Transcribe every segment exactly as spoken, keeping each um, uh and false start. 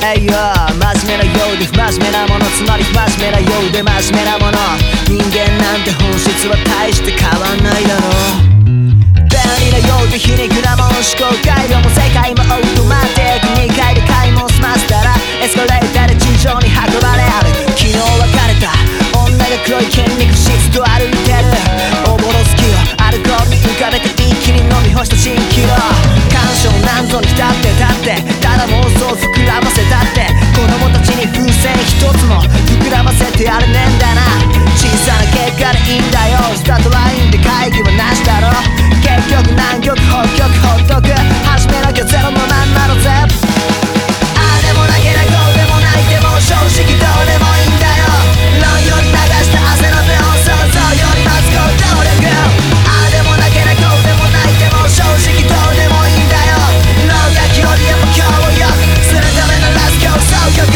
えいよ真面目なようで不真面目なもの、つまり不真面目なようで真面目なもの。人間なんて本質は大して変わんないだろう。便利なようで皮肉なもん、思考回路も世界もオートマティック。にかいで買い物済ませたらエスカレーターで地上に運ばれある。昨日別れた女が黒い筋肉質と歩いてる。おぼろ月をアルコールに浮かべて一気に飲み干した蜃気楼。干渉なんぞに立って立ってただ妄想膨らませたって子供たちに風船一つも膨らませてやれねえんだな。小さな結果でいいんだよ。スタートラインで会議はなしだろ。結局南極北極ほっとく始めなきゃゼロのまんまのぜ。ああでもなければこうでもないでも正直どうでもいいんだよ。論より流した汗の分想像より待つ行動力。ああでもなければこうでもないでも正直どうでもいいんだよ。老学よりやっぱ今日を良くするためのラス競争曲。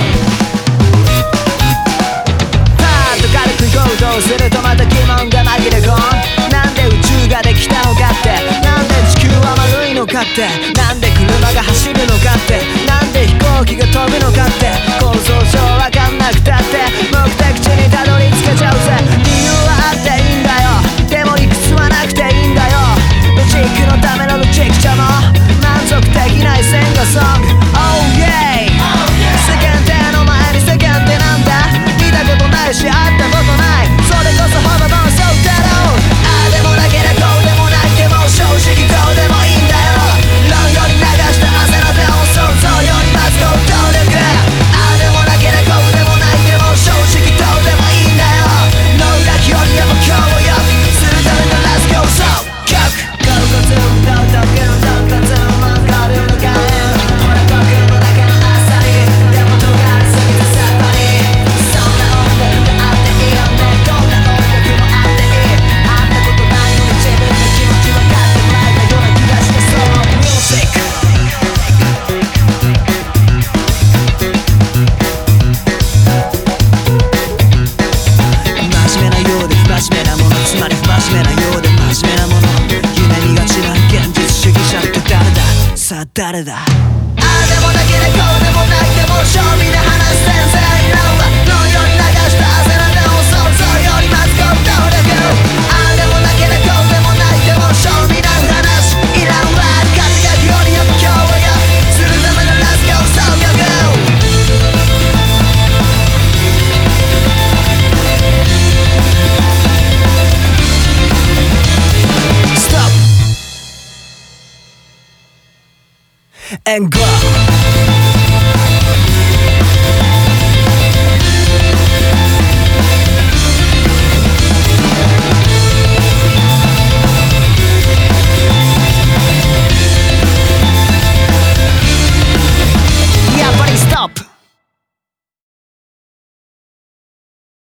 パーッと軽く行動するとまた疑問が紛れ込む。なんで宇宙ができたのかって、なんで地球は丸いのかって、なんで車が走るのかって、なんで飛行機が飛ぶのかって、構造上わかんなくたって目的地にたどり着けちゃうぜ。理由はあっていいんだよ。でも理屈はなくていいんだよ。ロジックのためのロジックじゃも満足できない線がソング Oh yeah 世間体の前に世間ってなんだ。見たことないし会ったことない。それこそほぼもそうだろう。ああでもなければこうでもないでも正直どうでもいいんだよ。論より流した汗の分想像より待つ行動力。ああでもなければこうでもないでも正直どうでもいいんだよ。脳だけよりやっぱ今日を良くするためのラス競争曲。ゴーゴツンドンドングンドンコツンマンゴールの画面。ほら僕の中のあっさりでも尖りすぎてさっぱり。そんな音楽があっていいよね。どんな音楽もあっていい。あんなことないのに自分の気持ち分かってもらえたような気がしてそう。ミュージック真面目なようで不真面目なもの、つまり不真面目なようで真面目なもの。夢見がちな現実主義者って誰だ、さあ誰だ。ああでもなければこうでもないでも正味で話す先生論は論より流した汗の量を想像より待つ行動力。ああでもなければこうでもないでも正味な話いらんわ。風がよりやっぱ今日を良くするためのラス競争曲。And go